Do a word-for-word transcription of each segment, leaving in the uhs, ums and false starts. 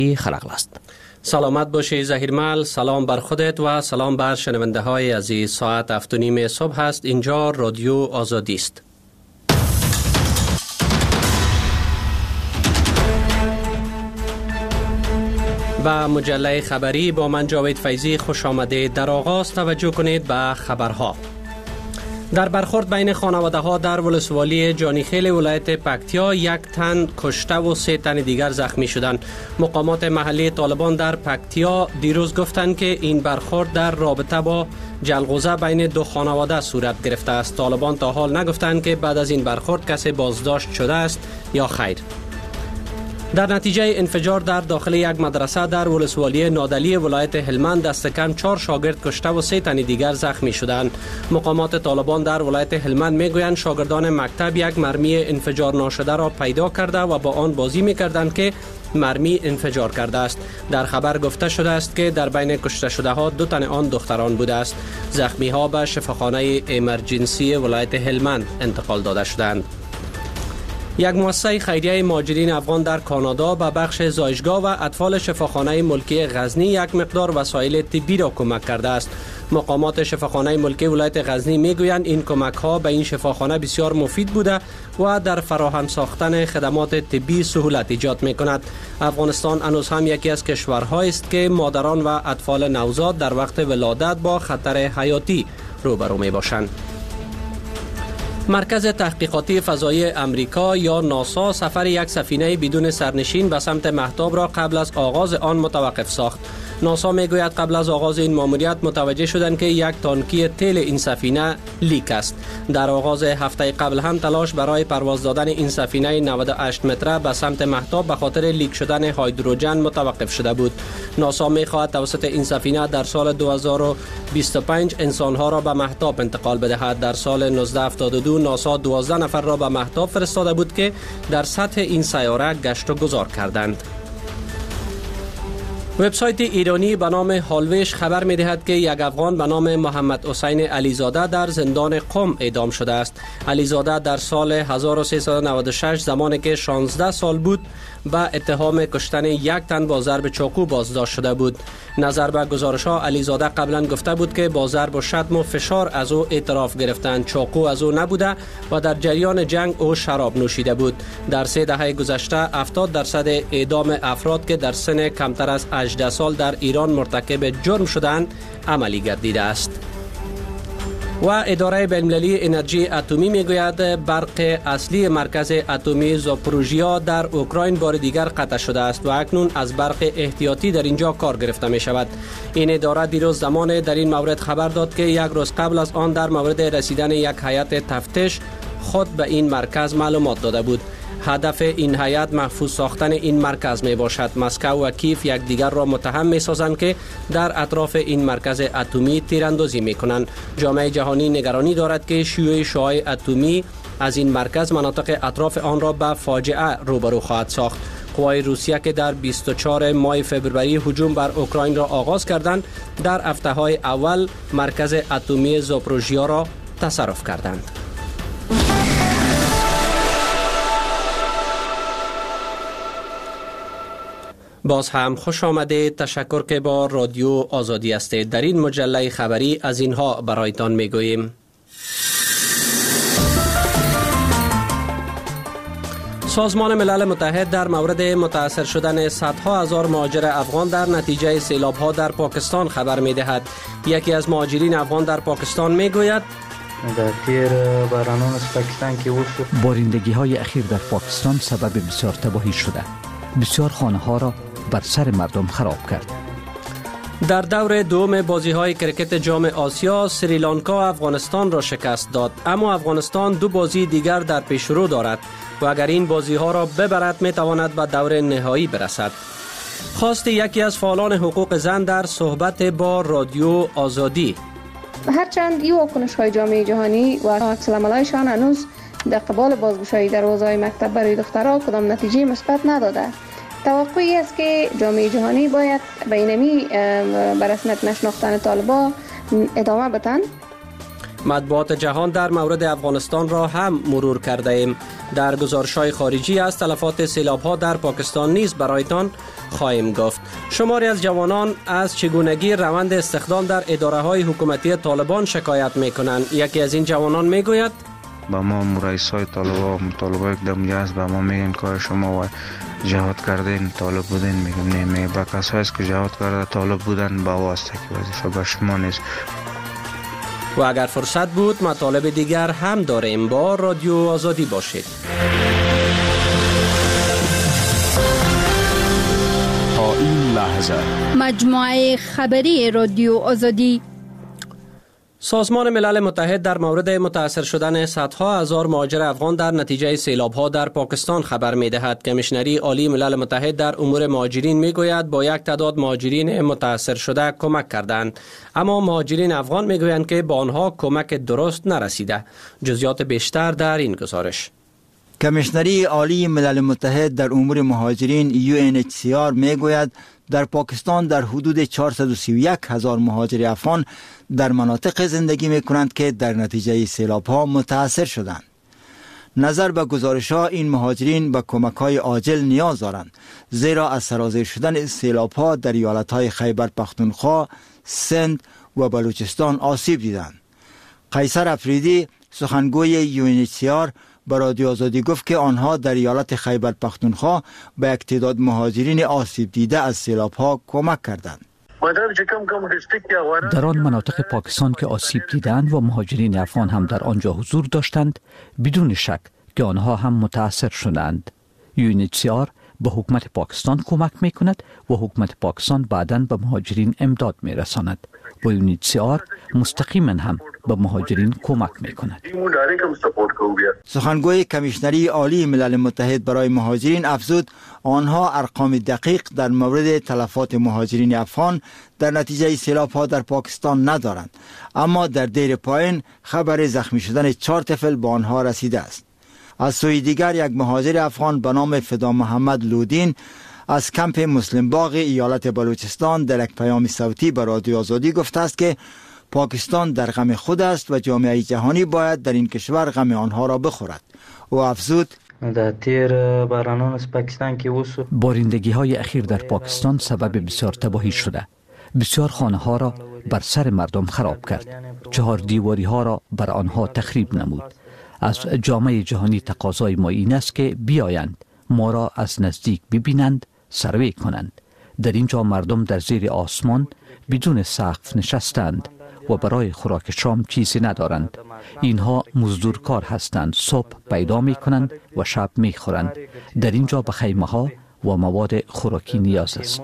خلق است. سلامت باشی زهیرمل. سلام بر خودت و سلام بر شنونده های عزیز. ساعت هفت و نیم صبح است. اینجا رادیو آزادی است. با مجله خبری با من جاوید فیضی خوش آمدید. در آغاز توجه کنید به خبرها. در برخورد بین خانواده ها در ولسوالی جانیخیل ولایت پکتیا یک تن کشته و سه تن دیگر زخمی شدند. مقامات محلی طالبان در پکتیا دیروز گفتند که این برخورد در رابطه با جلغوزه بین دو خانواده صورت گرفته است. طالبان تا حال نگفتند که بعد از این برخورد کسی بازداشت شده است یا خیر. در نتیجه انفجار در داخل یک مدرسه در ولسوالی نادلی ولایت هلمند دست کم چهار شاگرد کشته و سه تن دیگر زخمی شدند. مقامات طالبان در ولایت هلمند میگویند شاگردان مکتب یک مرمی انفجار ناشده را پیدا کرده و با آن بازی میکردند که مرمی انفجار کرده است. در خبر گفته شده است که در بین کشته شده ها دو تن آن دختران بوده است. زخمی ها به شفاخانه امرجنسی ولایت هلمند انتقال داده شدند. یک مؤسسه خیریه مهاجرین افغان در کانادا به بخش زایشگاه و اطفال شفاخانه ملکی غزنی یک مقدار وسایل طبی را کمک کرده است. مقامات شفاخانه ملکی ولایت غزنی میگویند این کمک ها به این شفاخانه بسیار مفید بوده و در فراهم ساختن خدمات طبی سهولت ایجاد می کند. افغانستان هنوز هم یکی از کشورهایی است که مادران و اطفال نوزاد در وقت ولادت با خطر حیاتی روبرو می باشند. مرکز تحقیقاتی فضایی امریکا یا ناسا سفر یک سفینه بدون سرنشین به سمت مهتاب را قبل از آغاز آن متوقف ساخت. ناسا میگوید قبل از آغاز این ماموریت متوجه شدند که یک تانکی تیل این سفینه لیک است. در آغاز هفته قبل هم تلاش برای پرواز دادن این سفینه نود و هشت متره به سمت مهتاب به خاطر لیک شدن هیدروژن متوقف شده بود. ناسا میخواهد توسط این سفینه در سال دو هزار و بیست و پنج انسانها را به مهتاب انتقال بدهد. در سال نوزده هفتاد و دو ناسا دوازده نفر را به مهتاب فرستاده بود که در سطح این سیاره گشت و گذار کردند. وبسایت ایرانی به نام هالویش خبر می دهد که یک افغان به نام محمد حسین علیزاده در زندان قم اعدام شده است. علیزاده در سال هزار و سیصد و نود و شش زمانی که شانزده سال بود به اتهام کشتن یک تن با ضرب چاقو بازداشت شده بود. نظر به گزارش ها علیزاده قبلا گفته بود که با ضرب و شتم و فشار از او اعتراف گرفتند. چاقو از او نبوده و در جریان جنگ او شراب نوشیده بود. در سه دهه گذشته هفتاد درصد اعدام افراد که در سن کمتر از هجده سال در ایران مرتکب جرم شدند عملی گردیده است. و اداره بین‌المللی انرژی اتمی میگوید برق اصلی مرکز اتمی زاپوروژیا در اوکراین بار دیگر قطع شده است و اکنون از برق احتیاطی در اینجا کار گرفته می شود. این اداره دیروز زمان در این مورد خبر داد که یک روز قبل از آن در مورد رسیدن یک هیئت تفتیش خود به این مرکز معلومات داده بود. هدف این هیئت محفوظ ساختن این مرکز می باشد. مسکو و کیف یک دیگر را متهم می سازند که در اطراف این مرکز اتمی تیراندازی می کنند. جامعه جهانی نگرانی دارد که شیوع شعاع اتمی از این مرکز مناطق اطراف آن را به فاجعه روبرو خواهد ساخت. قوای روسیه که در بیست و چهارم ماه فوریه هجوم بر اوکراین را آغاز کردند در هفته های اول مرکز اتمی زاپوروژیا را تصرف کردند. باز هم خوش آمدید. تشکر که با رادیو آزادی هستید. در این مجله خبری از اینها برایتان میگوییم. سازمان ملل متحد در مورد متاثر شدن صدها هزار مهاجر افغان در نتیجه سیلاب ها در پاکستان خبر می دهد. یکی از مهاجرین افغان در پاکستان می گوید در تیر بارانون از پاکستان که وشو بارندگی های اخیر در پاکستان سبب بسیار تباهی شده. بسیار خانه ها را بر سر مردم خراب کرد. در دور دوم بازی‌های کرکت جام آسیا سریلانکا افغانستان را شکست داد، اما افغانستان دو بازی دیگر در پیش رو دارد و اگر این بازی‌ها را ببرد می‌تواند به دور نهایی برسد. خواست یکی از فعالان حقوق زن در صحبت با رادیو آزادی. هرچند این واکنش‌های جامعه جهانی و عکس‌العمل‌هایشان هنوز در قبال بازگشایی دروازه‌های مکتب برای دخترها کدام نتیجه مثبت نداده. توقعی است که جامعه جهانی باید به اینمی به رسمیت نشناختن طالبان ادامه بدن. مطبوعات جهان در مورد افغانستان را هم مرور کرده ایم. در گزارش‌های خارجی از تلفات سیلاب‌ها در پاکستان نیز برایتان خواهیم گفت. شماری از جوانان از چگونگی روند استخدام در اداره‌های حکومتی طالبان شکایت می‌کنند. یکی از این جوانان می‌گوید: با ما رئیسای طالبا مطالبه کردم است، با ما میگن کار شما و جهاد کردین طالب بودین، میگم نه، می با کسایی که جهاد کرده طالب بودن با واسطه که وظیفه به شما نیست. و اگر فرصت بود مطالب دیگر هم داریم. با رادیو آزادی باشید. تا این لحظه مجموعه خبری رادیو آزادی. سازمان ملل متحد در مورد متاثر شدن صدها هزار مهاجر افغان در نتیجه سیلاب‌ها در پاکستان خبر می‌دهد. کمیشنری عالی ملل متحد در امور مهاجرین می‌گوید با یک تعداد مهاجرین متاثر شده کمک کردند، اما مهاجرین افغان می‌گویند که با آنها کمک درست نرسیده. جزئیات بیشتر در این گزارش. کمیشنری عالی ملل متحد در امور مهاجرین یو ان اچ سی آر می‌گوید در پاکستان در حدود چهارصد و سی و یک هزار مهاجر افغان در مناطق زندگی می کنند که در نتیجه سیلاب ها متاثر شدند. نظر به گزارش ها این مهاجرین به کمک های عاجل نیاز دارند، زیرا از سرازیر شدن سیلاب ها در ایالت های خیبر پختونخوا، سند و بلوچستان آسیب دیدند. قیصر افریدی سخنگوی یو ان اچ سی آر به رادیو آزادی گفت که آنها در ایالت خیبر پختونخوا به یک تعداد مهاجرین آسیب دیده از سیلاب ها کمک کردند. در آن مناطق پاکستان که آسیب دیدند و مهاجرین افغان هم در آنجا حضور داشتند، بدون شک که آنها هم متاثر شدند. یو ان اچ سی آر به حکومت پاکستان کمک می کند و حکومت پاکستان بعداً به مهاجرین امداد می رساند و یو ان اچ سی آر مستقیما هم به مهاجرین کمک می کند. سخنگوی کمیشنری عالی ملل متحد برای مهاجرین افزود آنها ارقام دقیق در مورد تلفات مهاجرین افغان در نتیجه سیلاب ها در پاکستان ندارند، اما در دیر پایین خبر زخمی شدن چهار طفل به آنها رسیده است. از سوی دیگر یک مهاجر افغان به نام فدا محمد لودین از کمپ مسلم باغ ایالت بلوچستان در یک پیام صوتی به رادیو آزادی گفته است که پاکستان در غم خود است و جامعه جهانی باید در این کشور غم آنها را بخورد. او افزود در تیر بارانان از پاکستان که وسو بارندگی های اخیر در پاکستان سبب بسیار تباهی شده. بسیار خانه ها را بر سر مردم خراب کرد. چهار دیواری ها را بر آنها تخریب نمود. از جامعه جهانی تقاضای ما این است که بیایند ما را از نزدیک ببینند، سروی کنند. در اینجا مردم در زیر آسمان بدون سقف نشستند و برای خوراک شام چیزی ندارند. اینها مزدورکار هستند، صبح پیدا می کنند و شب می خورند. در اینجا به خیمه ها و مواد خوراکی نیاز است.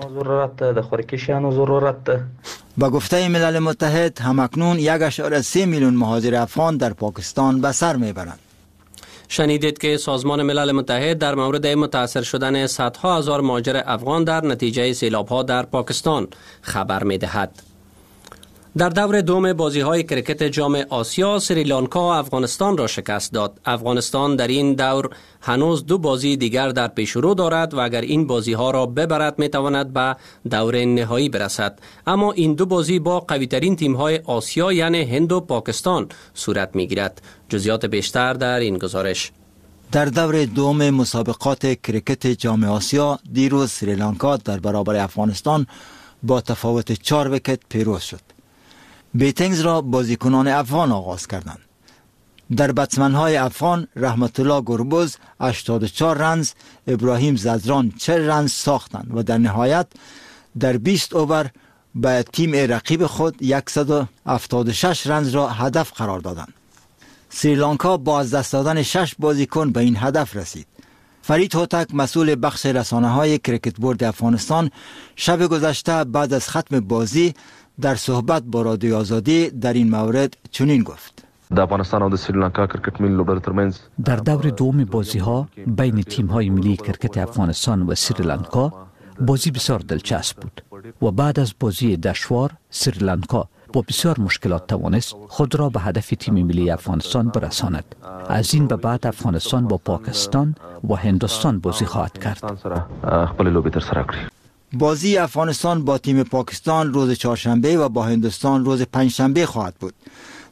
با گفته ملل متحد همکنون یک اشاره سه میلیون مهاجر افغان در پاکستان به سر میبرند. شنیدید که سازمان ملل متحد در مورد متاثر شدن صدها هزار مهاجر افغان در نتیجه سیلاب‌ها در پاکستان خبر می‌دهد. در دور دوم بازی‌های کرکت جام آسیا سریلانکا افغانستان را شکست داد. افغانستان در این دور هنوز دو بازی دیگر در پیش رو دارد و اگر این بازی‌ها را ببرد می‌تواند به دور نهایی برسد. اما این دو بازی با قوی‌ترین تیم‌های آسیا یعنی هند و پاکستان صورت می‌گیرد. جزئیات بیشتر در این گزارش. در دور دوم مسابقات کرکت جام آسیا دیروز سریلانکا در برابر افغانستان با تفاوت چهار ویکت پیروز شد. بیتینگز را بازیکنان افغان آغاز کردند. در بتسمن‌های افغان رحمت الله گربز هشتاد و چهار رنز، ابراهیم ززران چهل رنز ساختند و در نهایت در بیست اوور به تیم رقیب خود صد و هفتاد و شش رنز را هدف قرار دادند. سریلانکا با از دست دادن شش بازیکن به این هدف رسید. فرید هوتک مسئول بخش رسانه‌های کرکت بورد افغانستان شب گذشته بعد از ختم بازی در صحبت با رادیو آزادی در این مورد چنین گفت: د افغانستان او د سریلانکا کرکټ ملي لوبډلو ترمنځ در دور دوم بازی ها بین تیم های ملی کرکت افغانستان و سریلانکا بازی بسیار دلچسب بود و بعد از بازی دشوار سریلانکا با بسیار مشکلات توانست خود را به هدف تیم ملی افغانستان برساند. از این به بعد افغانستان با پاکستان و هندوستان بازی خواهد کرد. خپل لوبې تر سره کړي. بازی افغانستان با تیم پاکستان روز چهارشنبه و با هندوستان روز پنجشنبه خواهد بود.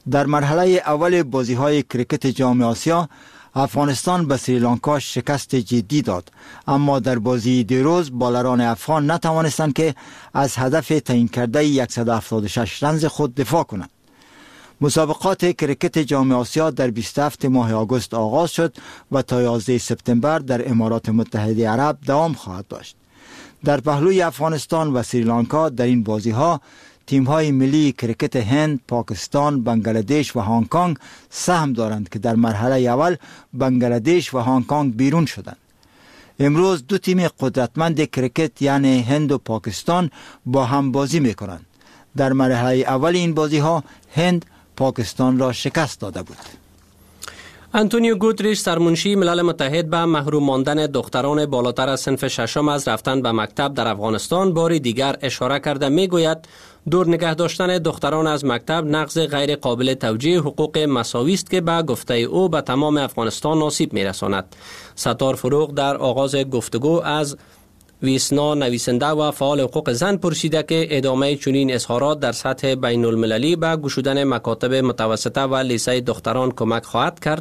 در مرحله اول بازی‌های کرکت جام آسیا افغانستان به سریلانکا شکست جدی داد، اما در بازی دیروز بالران افغان نتوانستند که از هدف تعیین کرده صد و هفتاد و شش رنز خود دفاع کنند. مسابقات کرکت جام آسیا در بیست و هفتم ماه آگوست آغاز شد و تا یازدهم سپتامبر در امارات متحده عرب دوام خواهد داشت. در پهلوی افغانستان و سریلانکا در این بازی‌ها تیم‌های ملی کرکت هند، پاکستان، بنگلادش و هنگ کنگ سهم دارند که در مرحله اول بنگلادش و هنگ کنگ بیرون شدند. امروز دو تیم قدرتمند کرکت یعنی هند و پاکستان با هم بازی می‌کنند. در مرحله اول این بازی‌ها هند پاکستان را شکست داده بود. انتونیو گوتریش سرمنشی ملل متحد به محروم ماندن دختران بالاتر از صنف ششم از رفتن به مکتب در افغانستان باری دیگر اشاره کرده میگوید دور نگه داشتن دختران از مکتب نقض غیر قابل توجیه حقوق مساوی است که به گفته او به تمام افغانستان آسیب میرساند. ستار فروغ در آغاز گفتگو از ویسنا نویسنده و فعال حقوق زن پرسیده که ادامه چنین اظهارات در سطح بین المللی به گشودن مکاتب متوسطه و لیسه دختران کمک خواهد کرد.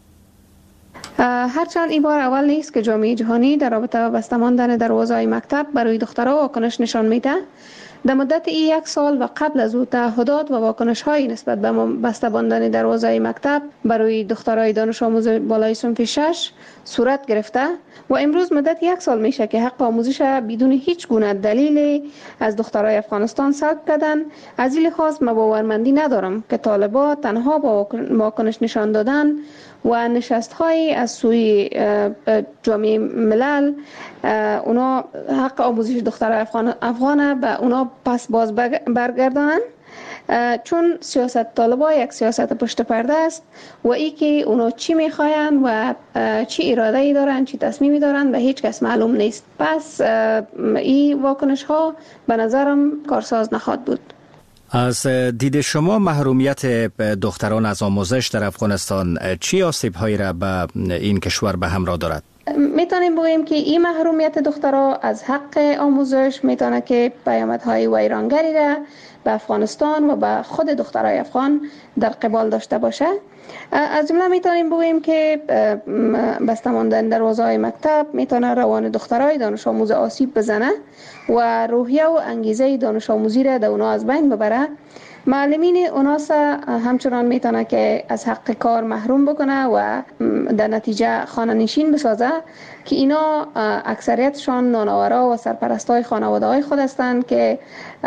هرچند این بار اول نیست که جامعه جهانی در رابطه با بسته ماندن دروازه‌های مکتب برای دخترها واکنش نشان میده. در مدت ای یک سال و قبل از او تعهدات و واکنش‌های نسبت به بسته ماندن دروازه‌های مکتب برای دخترای دانش آموز بالای صنف شش صورت گرفته و امروز مدت یک سال میشه که حق آموزش بدون هیچ گونه دلیلی از دخترای افغانستان سلب کردن. از این لحاظ من باورمندی ندارم که طالبان تنها با واکنش نشان دادن و نشست‌های از سوی جامعه ملل اونا حق آموزش دخترای افغان افغانه به اونا پس باز برگردانن، چون سیاست طالبان یک سیاست پشت پرده است و ای که اونا چی میخواین و چی اراده ای دارن، چی تصمیمی دارن به هیچ کس معلوم نیست. پس این واکنش ها به نظرم کارساز نخواهد بود. از دید شما محرومیت دختران از آموزش در افغانستان چی آسیب‌هایی را به این کشور به همراه دارد؟ میتونیم بگوییم که این محرومیت دخترها از حق آموزش میتونه که پیامدهای ویرانگری را به افغانستان و به خود دخترای افغان در قبال داشته باشه. از جمله میتونیم بگوییم که بسته ماندن دروازه‌های مکتب میتونه روان دخترای دانش آموز آسیب بزنه و روحیه و انگیزه دانش آموزی را در اونا از بین ببره. معلمین اوناس همچنان میتونه که از حق کار محروم بکنه و در نتیجه خانه نشین بسازه که اینا اکثریتشان نانآورا و سرپرستای خانواده های خود هستند که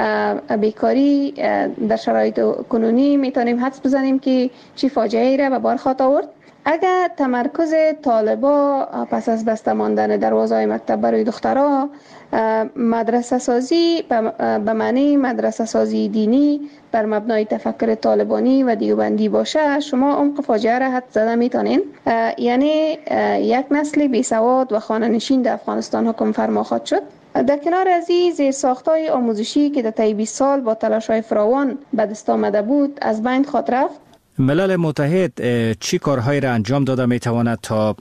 بیکاری در شرایط کنونی میتونیم حدس بزنیم که چی فاجعه‌ای را به بار خواهد آورد. اگر تمرکز طالبا پس از بسته ماندن دروازه‌های مکتب برای دخترها مدرسه سازی به معنی مدرسه سازی دینی بر مبنای تفکر طالبانی و دیوبندی باشه، شما عمق فاجعه را حد زده میتونین. یعنی یک نسل بی سواد و خانه نشین در افغانستان حکم فرما خواهد شد. در کنار از این زیرساخت‌های آموزشی که در طی بیست سال با تلاش‌های فراوان به دست آمده بود از بین خواهد رفت. ملل متحد چی کارهایی را انجام داده می تواند تا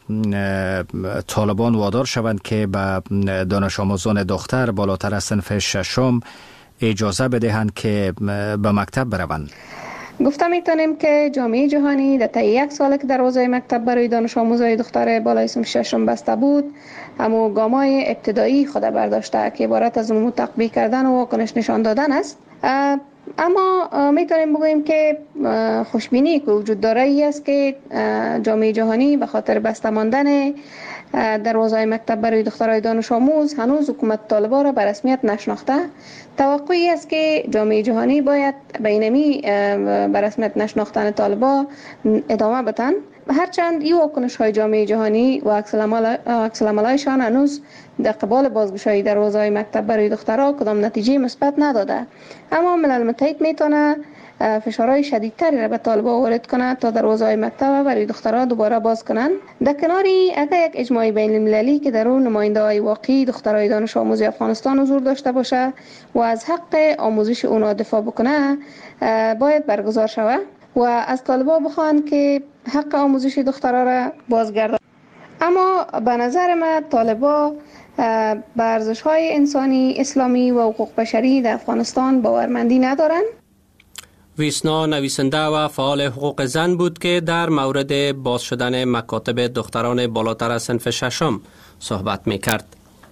طالبان وادار شوند که به دانش آموزان دختر بالاتر از صنف ششم اجازه بدهند که به مکتب بروند؟ گفته میتونیم که جامعه جهانی در طی یک سال که دروازه مکتب برای دانش آموزای دختر بالای صنف ششم بسته بود، اما گام‌های ابتدایی خود برداشته که عبارت از اون تطبیق کردن و واکنش نشان دادن است. اما میتونیم بگوییم که خوشبینی که وجود داره ای است که جامعه جهانی به خاطر بسته ماندن دروازه‌های مکتب برای دخترای دانش آموز هنوز حکومت طالبان را به رسمیت نشناخته. توقعی است که جامعه جهانی باید به اینمی به رسمیت نشناختن طالبان ادامه بدن. هرچند این واکنش‌های جامعه جهانی و عکس العمل‌هایشان هنوز در قبال بازگشایی دروازه‌های مکتب برای دخترها کدام نتیجه مثبت نداده، اما ملل متحد میتونه فشارهای شدیدتری را به طالبان وارد کنه تا دروازه‌های مکتب برای دخترها دوباره باز کنند. در کناری اگر یک اجماع بین المللی که در اون نماینده‌های واقعی دخترای دانش آموز افغانستان حضور داشته باشه و از حق آموزش اونا دفاع بکنه باید برگزار شود و از طالبان بخوان که حق آموزش دخترها را بازگردانند. اما به نظر من طالبان به ارزش‌های انسانی، اسلامی و حقوق بشری در افغانستان باورمندی ندارند. ویسنا نویسنده و فعال حقوق زن بود که در مورد باز شدن مکاتب دختران بالاتر از صنف ششم صحبت می کرد.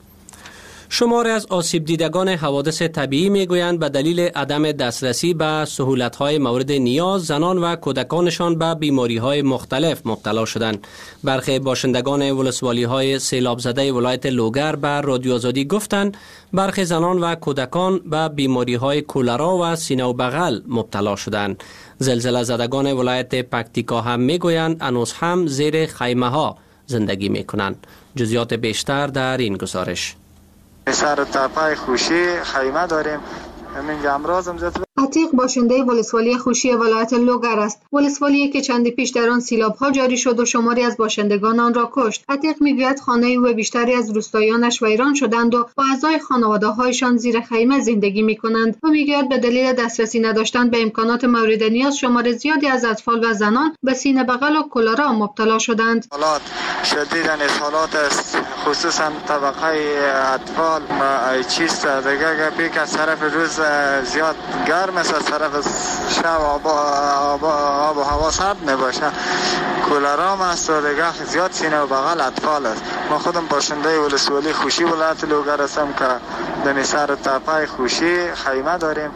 شماری از آسیب دیدگان حوادث طبیعی می گویند به دلیل عدم دسترسی به سهولت‌های مورد نیاز زنان و کودکانشان به بیماری‌های مختلف مبتلا شدند. برخی باشندگان ولسوالی‌های سیلاب زده ولایت لوگر به رادیو آزادی گفتند برخی زنان و کودکان به بیماری‌های کولرا و سینه و بغل مبتلا شدند. زلزله زدگان ولایت پکتیکا هم می گویند هنوز هم زیر خیمه‌ها زندگی می کنند. جزئیات بیشتر در این گزارش. سر تپه خوشی خیمه داریم. همین امروز هم زد عتیق باشنده ولسوالی خوشی ولایت لوگر است. ولسوالی که چندی پیش در آن سیلاب‌ها جاری شد و شماری از باشندگان آن را کشت. عتیق می‌گوید خانه او و بیشتری از روستاییانش ویران شدند و با اعضای خانواده‌هایشان زیر خیمه زندگی می‌کنند. و می‌گوید به دلیل دسترسی نداشتن به امکانات مورد نیاز شمار زیادی از اطفال و زنان به سینه بغل و کولرا مبتلا شدند. حالات شدید حالات است، خصوصا طبقه اطفال و چیز دیگه پیک از طرف روز زیاد گرم است، از طرف شب آب و هوا سرد میباشه، کولرام است و دیگه زیاد سینه و بغل اطفال است. ما خودم باشنده ولسوالی خوشی ولایت لوگر هستم که در سر تپه خوشی خیمه داریم.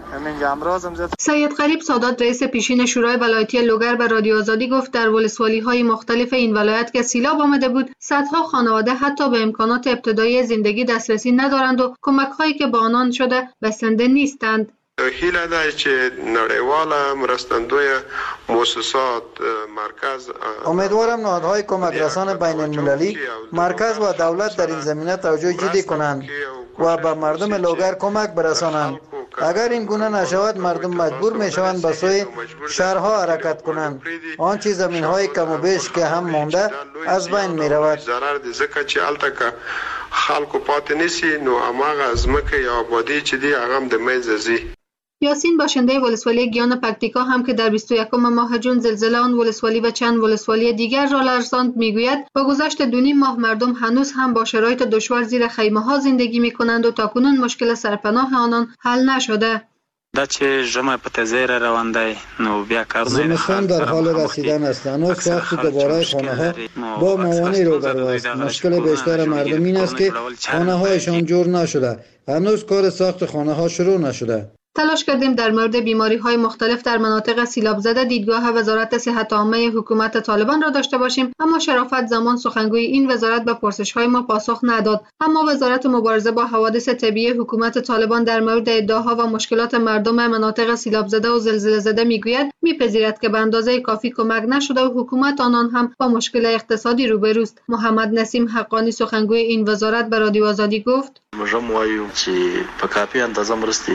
سید قریب سادات رئیس پیشین شورای ولایتی لوگر به رادیو آزادی گفت در ولسوالی‌های مختلف این ولایت که سیلاب آمده بود صدها خانواده حتی به امکانات ابتدایی زندگی دسترسی ندارند و کمک‌هایی که با آنان شده بسنده نیستند. هیله ده چې نړیواله مرستندوی مؤسسات مرکز امیدوارم نهادهای کمک رسان بین المللی مرکز و دولت در این زمینه توجه جدی کنند و به مردم لوگر کمک برسانند. اگر این گونه نشود مردم مجبور می شوند به سوی شهرها حرکت کنند. آنچه زمین های کم و بیش که هم مانده از بین می رود. ضرر د زکه چې الته که خلکو پاتې نسی نو اماغه ازمکه یا آبادی چې دی هغه هم د منځه ځي. یاسین باشنده ولسوالی گیان پکتیکا هم که در بیست و یکم ماه جون زلزله آن ولسوالی و چند ولسوالی دیگر را لرزاند میگوید با گذشت دو نیم ماه مردم هنوز هم با شرایط دشوار زیر خیمه ها زندگی می کنند و تاکنون مشکل سرپناه آنان حل نشده. دا چې ژمی په تیزی را روان دی نو بیا کارونه زمستان در حال رسیدن است. هنوز ساخت دوباره خانه ها با موانع روبرو است. مشکل بیشتر مردم این است که خانه هایشان جور نشده. هنوز کار ساخت خانه ها شروع نشده. تلاش کردیم در مورد بیماری های مختلف در مناطق سیلاب زده دیدگاه وزارت صحت عامه حکومت طالبان را داشته باشیم، اما شرافت زمان سخنگوی این وزارت به پرسش های ما پاسخ نداد. اما وزارت مبارزه با حوادث طبیعی حکومت طالبان در مورد ادعاها و مشکلات مردم مناطق سیلاب زده و زلزله زده میگوید میپذیرد که به اندازه کافی کمک نشده و حکومت آنان هم با مشکل اقتصادی روبروست. محمد نسیم حقانی سخنگوی این وزارت به رادیو آزادی گفت: موږ وایو چې په کافی اندازه مرستي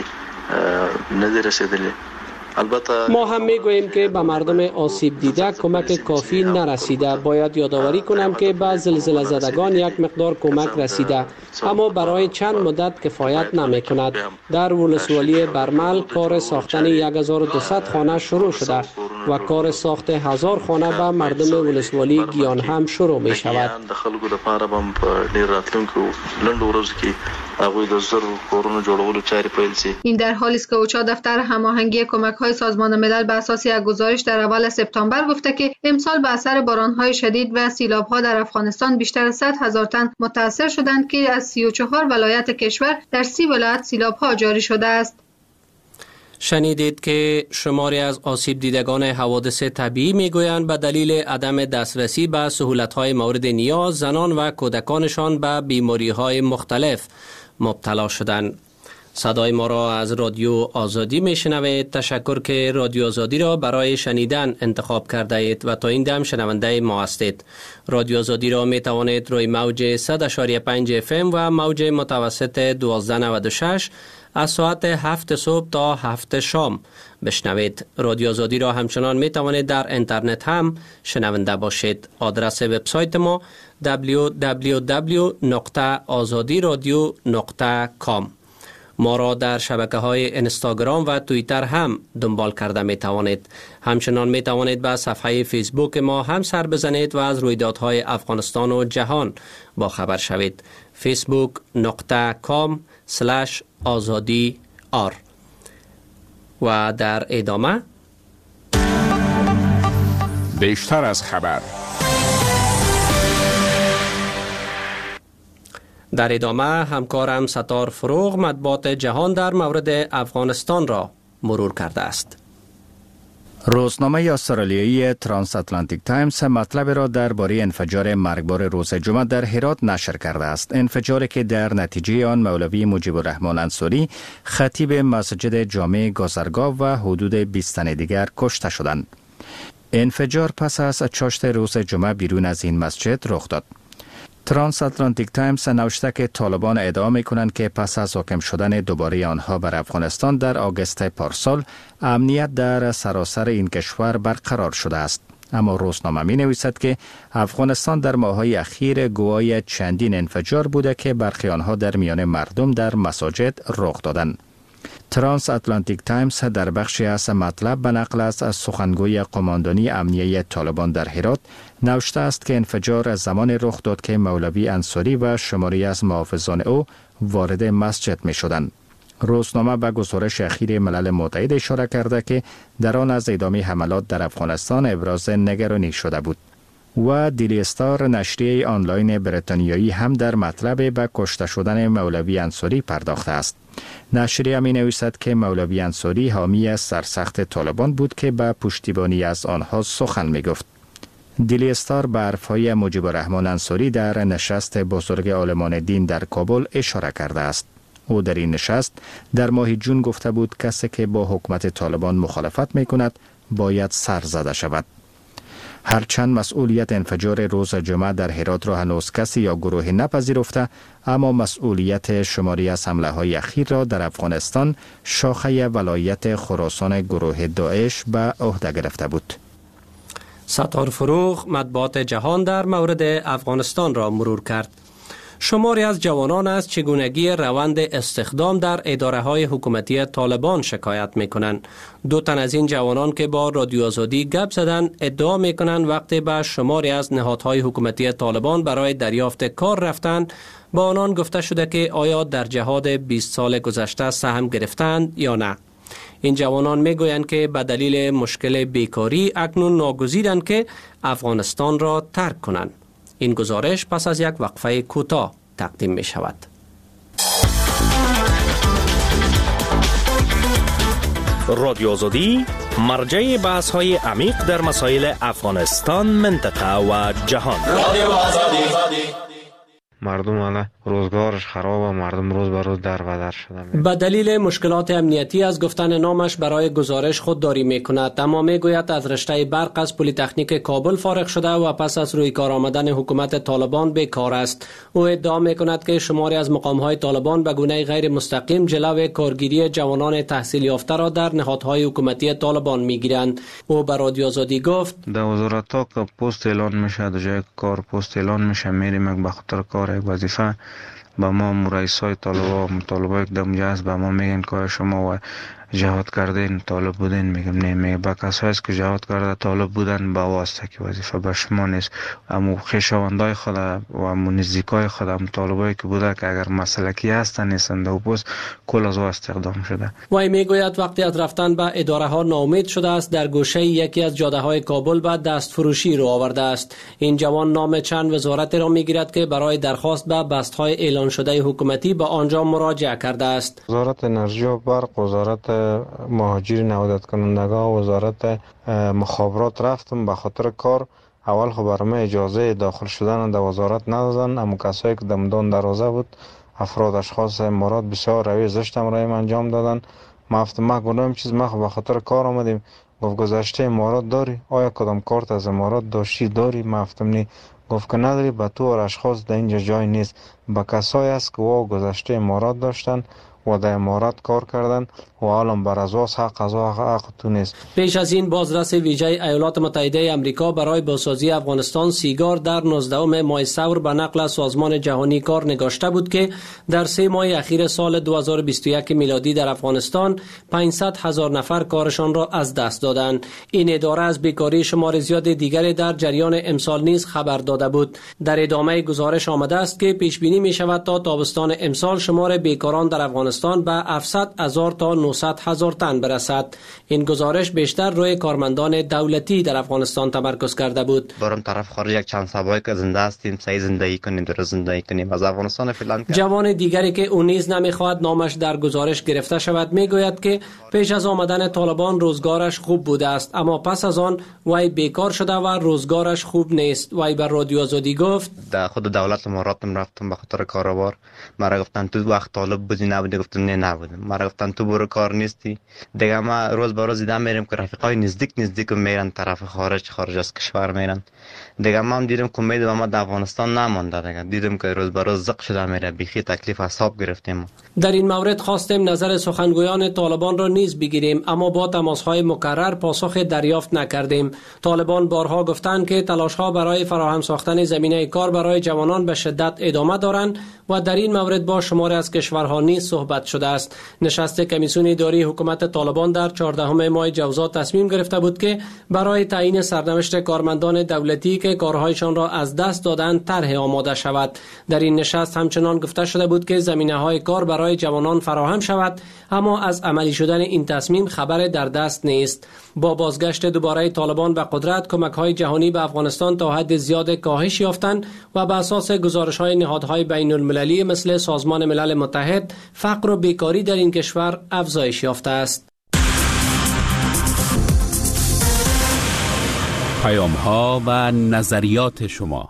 نه دی رسیدلی. ما هم میگوییم که به مردم آسیب دیده کمک کافی نرسیده. باید یادآوری کنم که به زلزله زدگان یک مقدار کمک رسیده، اما برای چند مدت کفایت نمی کند. در ولسوالی برمل کار ساختن هزار و دویست خانه شروع شده و کار ساخت هزار خانه به مردم ولسوالی گیان هم شروع می شود. این در حالی است که اوچا دفتر هماهنگی کمک‌های سازمان ملل به اساس یک گزارش در اول سپتامبر گفته که امسال به اثر باران‌های شدید و سیلاب‌ها در افغانستان بیشتر از صد هزار تن متاثر شدند که از سی و چهار ولایت کشور در سی ولایت سیلاب‌ها جاری شده است. شنیدید که شماری از آسیب دیدگان حوادث طبیعی میگویند به دلیل عدم دسترسی به سهولت‌های مورد نیاز زنان و کودکانشان به بیماری‌های مختلف مبتلا شدند. صدای ما را از رادیو آزادی میشنوید. تشکر که رادیو آزادی را برای شنیدن انتخاب کرده اید و تا این دم شنونده ما هستید. رادیو آزادی را می توانید روی موج صد و پنج اف ام و موج متوسط دوازده نود و شش از ساعت هفت صبح تا هفت شام بشنوید. رادیو آزادی را همچنان می توانید در اینترنت هم شنونده باشید. آدرس وبسایت ما دبلیو دبلیو دبلیو نقطه آزادی رادیو نقطه کام. ما را در شبکه های اینستاگرام و توییتر هم دنبال کرده می توانید. همچنان می توانید به صفحه فیسبوک ما هم سر بزنید و از رویدادهای افغانستان و جهان با خبر شوید. فیسبوک نقطه کام سلش آزادی آر. و در ادامه بیشتر از خبر. در ادامه همکارم ستار فروغ مطبوعات جهان در مورد افغانستان را مرور کرده است. روزنامه استرالیایی ترانس اتلانتیک تایمز مطلب را درباره انفجار مرگبار روز جمعه در هرات نشر کرده است. انفجاری که در نتیجه آن مولوی مجیب الرحمن انصاری خطیب مسجد جامع گذرگاه و حدود بیست تن دیگر کشته شدند. انفجار پس از چاشت روز جمعه بیرون از این مسجد رخ داد. ترانس اتلانتیک تایمز نوشته که طالبان ادعا می‌کنند که پس از حاکم شدن دوباره آنها بر افغانستان در آگوست پارسال امنیت در سراسر این کشور برقرار شده است. اما روزنامه می نویسد که افغانستان در ماه‌های اخیر گواه چندین انفجار بوده که برخی آنها در میان مردم در مساجد رخ دادند. ترانس اتلانتیک تایمز در بخشی از مطلب به نقل از سخنگوی قماندانی امنیه طالبان در هرات نوشته است که انفجار از زمان رخ داد که مولوی انصاری و شماری از محافظان او وارد مسجد می شدند. روزنامه به گزارش اخیر ملل متحد اشاره کرده که در آن از ادامه حملات در افغانستان ابراز نگرانی شده بود. و دیلی استار نشریه آنلاین بریتانیایی هم در مطلب به کشته شدن مولوی انصاری پرداخته است. نشریه می نویسد که مولوی انصاری حامی سرسخت طالبان بود که به پشتیبانی از آنها سخن می گفت. دیلی استار به حرفهای مجیب الرحمن انصاری در نشست بزرگ عالمان دین در کابل اشاره کرده است. او در این نشست در ماه جون گفته بود کسی که با حکومت طالبان مخالفت می کند باید سر زده شود. هرچند مسئولیت انفجار روز جمعه در هرات را هنوز کسی یا گروهی نپذیرفته، اما مسئولیت شماری از حمله های اخیر را در افغانستان شاخه ولایت خراسان گروه داعش به عهده گرفته بود. ستار فروغ مطبوعات جهان در مورد افغانستان را مرور کرد. شماری از جوانان از چگونگی روند استخدام در اداره های حکومتی طالبان شکایت می کنند. دو تن از این جوانان که با رادیو آزادی گپ زدند ادعا می کنند وقتی به شماری از نهادهای حکومتی طالبان برای دریافت کار رفتند با آنان گفته شده که آیا در جهاد بیست سال گذشته سهم گرفتند یا نه. این جوانان می گویند که به دلیل مشکل بیکاری اکنون ناگزیرند که افغانستان را ترک کنند. این گزارش پس از یک وقفه کوتاه تقدیم می شود. رادیو آزادی مرجع بحث های عمیق در مسائل افغانستان، منطقه و جهان. رادیو آزادی. مردم الان روزگارش خرابه، مردم روز به روز در و در شدن. به دلیل مشکلات امنیتی از گفتن نامش برای گزارش خودداری می کند، اما می گوید از رشته برق از پلی تکنیک کابل فارغ شده و پس از روی کار آمدن حکومت طالبان بیکار است. او ادعا می کند که شماری از مقام های طالبان به گونه غیر مستقیم جلوی کارگیری جوانان تحصیل یافته را در نهادهای حکومتی طالبان می گیرند. او به رادیو آزادی گفت در وزارت ها که پست اعلان میشه، در جای کار پست اعلان میشه، میریم به خاطر کار یک وظیفه با ما رئیسای طالبا مطالبه یک دم جاست به ما میگن که شما و جهاد کردین طالب بودین، میگم نه، میگه با کسایی که جهاد کرده طالب بودن با واسطه که وظیفه به شما نیست. اما خویشاوندای خود و امو نزدیکای خود مطالبایی که بوده که اگر مسلکی هستن نیستن دو پست کل از استخدام شده. وی میگوید وقتی از رفتن به اداره ها ناامید شده است در گوشه یکی از جاده های کابل به دست فروشی رو آورده است. این جوان نام چند وزارت را میگیرد که برای درخواست به بست های اعلان شده حکومتی به آنجا مراجعه کرده است. وزارت انرژی و برق، وزارت مهاجر نودت کنندگان، وزارت مخابرات رفتم به خاطر کار. اول خب برام اجازه داخل شدن در وزارت ندادن، اما کسایی که دمدان دروازه بود افراد اشخاص امارات بسیار روی زشتم رایم انجام دادن. ما گفتم ما گفتم چیز ما خب به خاطر کار آمدیم. گفت گذشته امارات داری؟ آیا کدام کارت از امارات داشتی داری؟ ما گفتم نه. گفت که نداری، به تو و اشخاص در اینجا جای نیست. با کسایی است که وا گذشته امارات داشتن و در امارات کار کردن و عالم بر اساس حق از حق تو نیست. پیش از این بازرس ویژه ایالات متحده آمریکا برای بازسازی افغانستان سیگار در نوزدهم ماه ثور به نقل از سازمان جهانی کار نگاشته بود که در سه ماه اخیر سال دو هزار و بیست و یک میلادی در افغانستان پانصد هزار نفر کارشان را از دست دادند. این اداره از بیکاری شمار زیاد دیگری در جریان امسال نیز خبر داده بود. در ادامه گزارش آمده است که پیش بینی می شود تا تابستان امسال شمار بیکاران در افغانستان افغانستان به هفتصد هزار تا نهصد هزار تن برسد. این گزارش بیشتر روی کارمندان دولتی در افغانستان تمرکز کرده بود. برم طرف خارج یک چند سبایی که زنده هستیم، سعی زندگی کنیم، در زندگی کنیم. از افغانستان فعلا جوان دیگری که اون نیز نمیخواد نامش در گزارش گرفته شود میگوید که پیش از آمدن طالبان روزگارش خوب بوده است، اما پس از آن وی بیکار شده و روزگارش خوب نیست. وی به رادیو آزادی گفت در خود دولت ما رفتم رفتم به خاطر کاروبار. مرا گفتن تو وقت طالب بودی نبودی؟ گفتم نه نبودم. مرا گفتن تو برو کار نیستی. دیگه ما روز به روز دیدم میریم که رفیقای نزدیک نزدیک میرن طرف خارج خارج از کشور میرن. دیگه ما هم دیدم که امید ما در افغانستان نمانده. دیگه دیدم که روز به روز زق شده میره، بیخی تکلیف حساب گرفتیم. در این مورد خواستیم نظر سخنگویان طالبان را نیز بگیریم، اما با تماس‌های مکرر پاسخ دریافت نکردیم. طالبان بارها گفتند که تلاش‌ها برای فراهم ساختن زمینه کار برای جوانان به شدت ادامه دارند و در این مورد با شماری از کشورها نیز صحبت شده است. نشست کمیسیون اداری حکومت طالبان در چهاردهم ماه جوزا تصمیم گرفته بود که برای تعیین سرنوشت کارمندان دولتی که کارهایشان را از دست دادند طرح آماده شود. در این نشست همچنان گفته شده بود که زمینه‌های کار برای جوانان فراهم شود، اما از عملی شدن این تصمیم خبر در دست نیست. با بازگشت دوباره طالبان به قدرت، کمک‌های جهانی به افغانستان تا حد زیاد کاهش یافتند و بر اساس گزارش‌های نهادهای بین‌المللی مثل سازمان ملل متحد، فقر و بیکاری در این کشور افزایش یافته است. پیام‌ها و نظریات شما.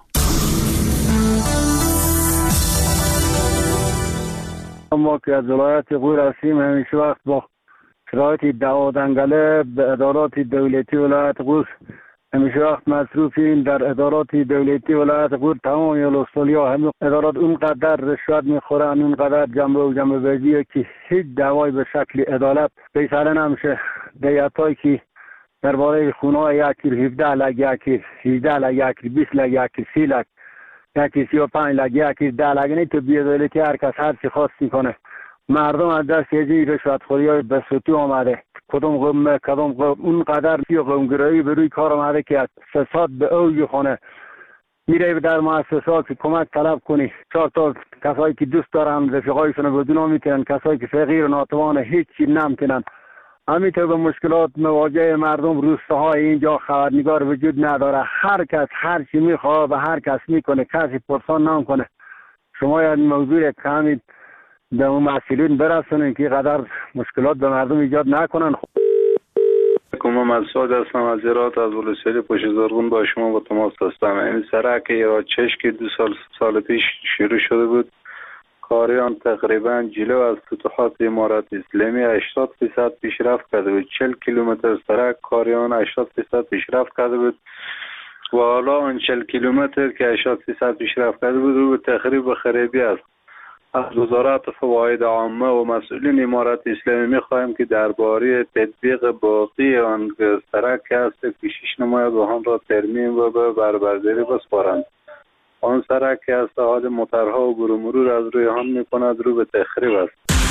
ما که از ولایت غور هستیم، همیشه وقت با شرایط دعوادنگله به ادارات دولتی ولایت غور همیشه وقت مصروفیم. در ادارات دولتی ولایت غور تمام ولسوالی‌ها همه ادارات اونقدر رشوت میخورن، اونقدر جنبه و جنبه بازیه که هیچ دعوای به شکل عدالت فیصله نمیشه. دیتایی که درباره خونه‌های یکی هفده لک، یکی هجده لک، یکی بیست لک، یکی سی لک، یکی سی و پنج لک، یکی ده لک، نه تو بی‌عدالتی هر کس هر چی خواست میکنه. مردم از دست یه رشوتخوری‌های بسوتی آمده. کدوم قوم کدوم قوم اونقدر که قومگرایی به روی کار آمده که از فساد به اوج خونه. میره در مؤسسات که کمک طلب کنی، چهار تا کسایی که دوست دارن رفیقایشون رو بدون میتونن، کسایی که فقیر و ناتوان هیچی نمیتونن. همینطور به مشکلات مواجه مردم روستاهای اینجا خبرنگار وجود نداره. هر کس هر چی میخواد به هر کس میکنه، کسی پرسان نمیکنه. شما این موضوع کامید به اون مسئولین برسونین که قدر مشکلات به مردم ایجاد نکنن. من مسعود هستم از ایرات، از ولسوالی پشت زرغون با شما با تماس هستم. این سرک ایرات چش که دو سال سال پیش شروع شده بود، کاریان تقریبا جلو از فتوحات امارات اسلامی هشتاد درصد پیشرفت کرده بود. چهل کیلومتر سرک کاریان هشتاد درصد پیشرفت کرده بود و حالا اون چهل کیلومتر که هشتاد درصد پیشرفت کرده بود رو به تخریب و خرابی است. از وزارت فواید عامه و مسئولین امارات اسلامی میخواهیم که درباره تطبیق باقی آن سرک است که شش نماید و آن را ترمیم و به بربرداری بسپارند. آن سرک که از حال موترها و برو مرور از روی آن میکند رو به تخریب است.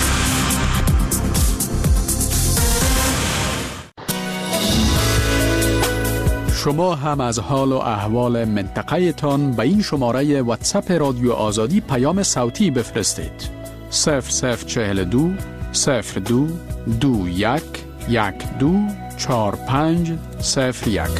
شما هم از حال و احوال منطقه تان به این شماره واتساپ رادیو آزادی پیام صوتی بفرستید. صفر صفر چهل دو صفر دو دو یک یک دو چهار پنج صفر یک.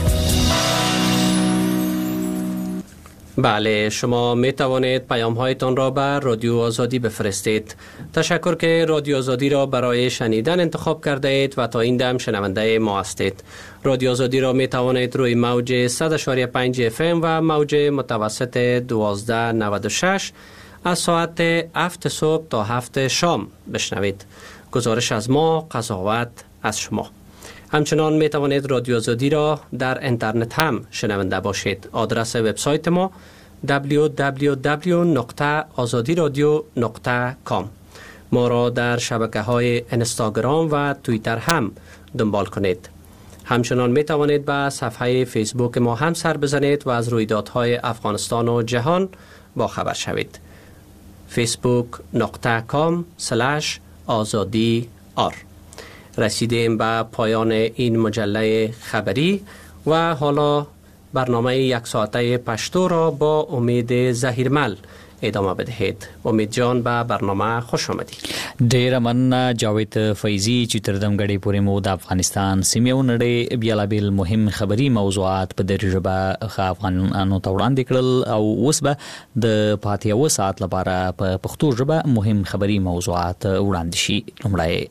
بله، شما می توانید پیام هایتان را به رادیو آزادی بفرستید. تشکر که رادیو آزادی را برای شنیدن انتخاب کرده اید و تا این دم شنونده ما هستید. رادیو آزادی را می توانید روی موج صد و پنج اف ام و موج متوسط دوازده نود و شش از ساعت هفت صبح تا هفت شام بشنوید. گزارش از ما، قضاوت از شما. همچنان می توانید رادیو آزادی را در اینترنت هم شنونده باشید. آدرس وبسایت ما دبلیو دبلیو دبلیو نقطه آزادی رادیو نقطه کام. ما را در شبکه های اینستاگرام و توییتر هم دنبال کنید. همچنان می توانید به صفحه فیسبوک ما هم سر بزنید و از رویدادهای افغانستان و جهان با خبر شوید. فیسبوک نقطه کام سلش آزادی آر. رسیدیم به پایان این مجله خبری و حالا برنامه یک ساعته پشتو را با امید زهیرمل ادامه بدهید. امید جان به برنامه خوش آمدید. ډیر مننه جاوید فیضی چې تر دمګړې پورې مو د افغانستان سیمې او نړۍ بیلابیل مهم خبري موضوعات په دری ژبه افغانانو ته وړاندې کړل او اوس به د پاتې یو ساعت لپاره په پښتو ژبه مهم خبري موضوعات وړاندې شي. لومړی